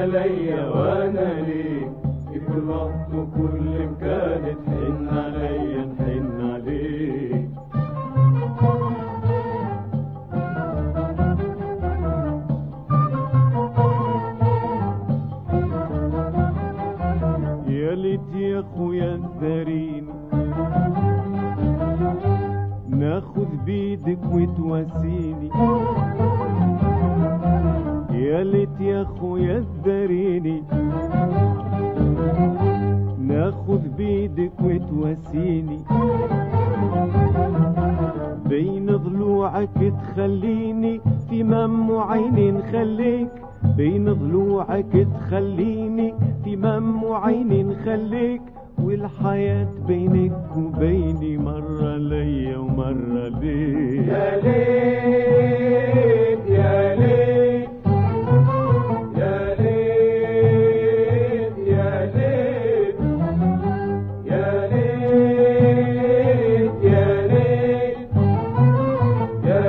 ليا وانا ليك، في كل وقت وكل مكان تحن عليا نحن عليك. يا ليت يا اخويا تداريني، ناخذ بيدك وتواسيني. يا ليت يا اخويا تداريني، ناخذ بيدك وتواسيني. بين ضلوعك تخليني، في مم وعيني نخليك. بين ضلوعك تخليني، في مم وعيني نخليك. والحياة بينك وبيني مرة ليا ومرة ليك. يا ليت يا ليت يا ليت يا ليت يا ليت يا ليت يا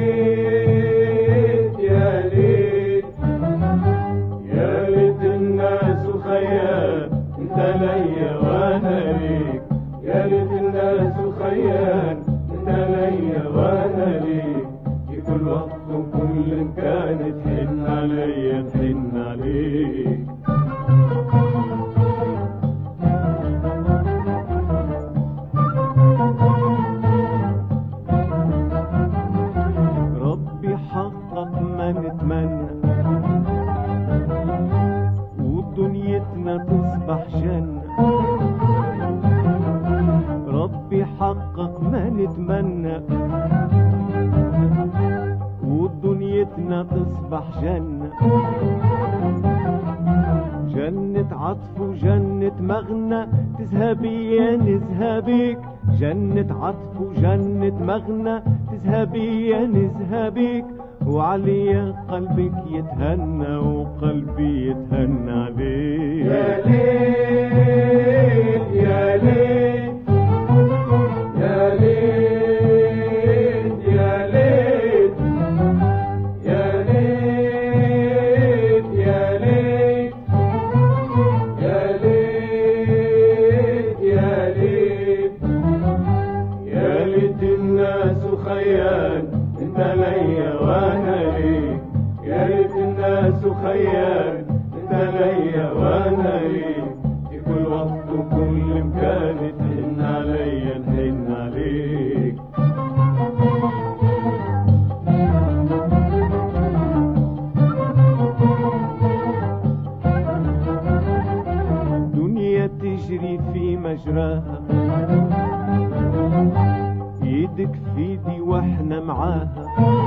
ليت يا ليت يا ليت الناس خيال انت ليا وانا ليك. يا ليت الناس خيال انت ليا وانا ليك، في كل وقت وكل مكان تحن عليا نحن عليك. ربي حقق ما نتمنى، ودنيتنا تصبح جنة. ربي حقق ما نتمنى، ودنيتنا تصبح جنة. جنة عطف وجنة مغنى، تذهبي يا نذهبيك. جنة عطف وجنة مغنى، تذهبي يا نذهبيك. وعليا قلبك يتهنى وقلبي يتهنى عليك. يا ليل يا ليل يا ليل يا ليل يا ليل يا ليل يا ليل يا ليل يا ليت الناس خيال انت ليا وانا ليك. يا ليت الناس خيال انت ليا وانا ليك، في كل وقت وكل مكان تحن عليا نحن عليك. دنيا تجري في مجراها، ايدك في ايدي واحنا معاها.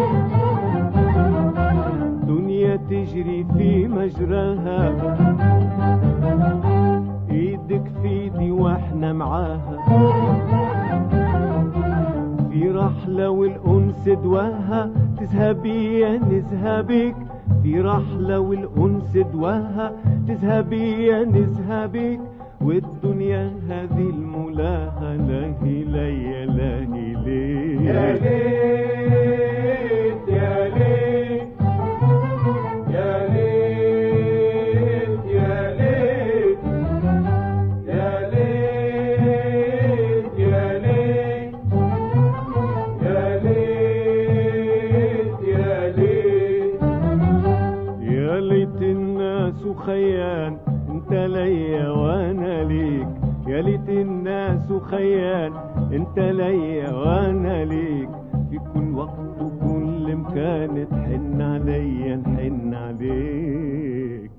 دنيا تجري في مجراها، ايدك في ايدي واحنا معاها. في رحلة والأنس دواها، تذهبي يا نذهبيك. في رحلة والأنس دواها، تذهبي يا نذهبيك. والدنيا هذه الملاهة لاهي ليا لاهي ليك. يا ليت يا ليت يا ليت يا ليت يا ليت يا ليت يا ليت يا ليت يا ليت الناس خيان انت ليا وانا ليك. يا ليت الناس خيان انت ليا وانا ليك، في كل وقت وكل مكان تحن عليا نحن عليك.